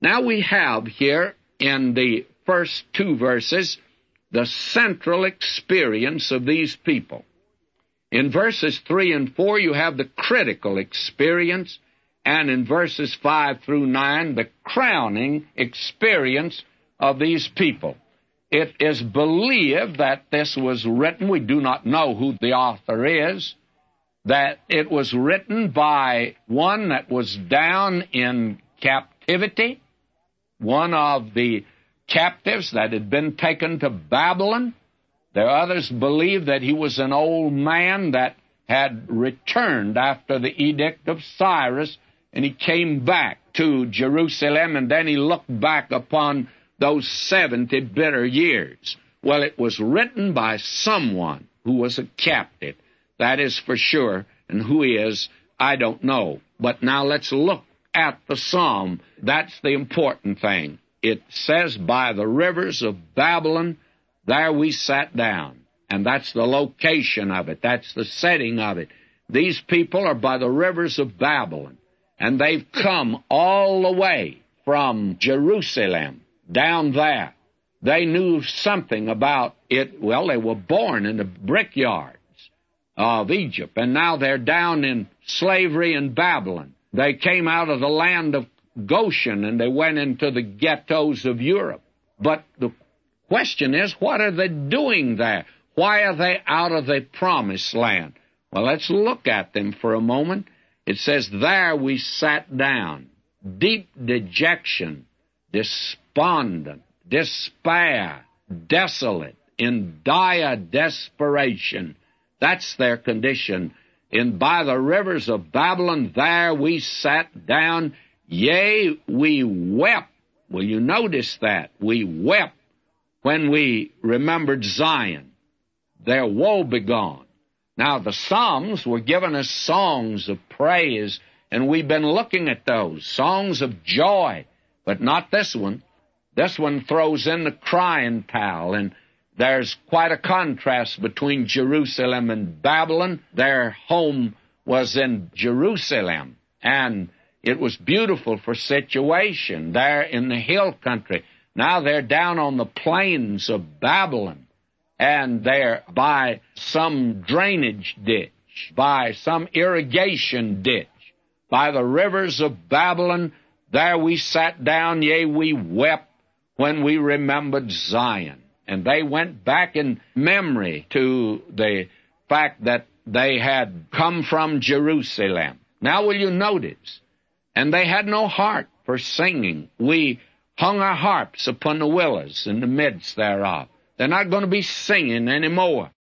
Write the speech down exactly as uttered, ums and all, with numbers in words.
Now we have here in the first two verses the central experience of these people. In verses three and four, you have the critical experience, and in verses five through nine, the crowning experience of these people. It is believed that this was written, we do not know who the author is, that it was written by one that was down in captivity, one of the captives that had been taken to Babylon. There are others believe that he was an old man that had returned after the edict of Cyrus, and he came back to Jerusalem, and then he looked back upon those seventy bitter years. Well, it was written by someone who was a captive. That is for sure, and who he is, I don't know. But now let's look at the psalm. That's the important thing. It says, by the rivers of Babylon, there we sat down. And that's the location of it. That's the setting of it. These people are by the rivers of Babylon. And they've come all the way from Jerusalem down there. They knew something about it. Well, they were born in the brickyards of Egypt. And now they're down in slavery in Babylon. They came out of the land of Goshen, and they went into the ghettos of Europe. But the question is, what are they doing there? Why are they out of the promised land? Well, let's look at them for a moment. It says, there we sat down, deep dejection, despondent, despair, desolate, in dire desperation. That's their condition. And by the rivers of Babylon, there we sat down, yea, we wept. Will you notice that? We wept when we remembered Zion, their woe begone. Now, the Psalms were giving us songs of praise, and we've been looking at those, songs of joy, but not this one. This one throws in the crying towel, and there's quite a contrast between Jerusalem and Babylon. Their home was in Jerusalem, and it was beautiful for situation there in the hill country. Now they're down on the plains of Babylon, and they're by some drainage ditch, by some irrigation ditch, by the rivers of Babylon. There we sat down, yea, we wept when we remembered Zion. And they went back in memory to the fact that they had come from Jerusalem. Now will you notice, and they had no heart for singing. We hung our harps upon the willows in the midst thereof. They're not going to be singing anymore.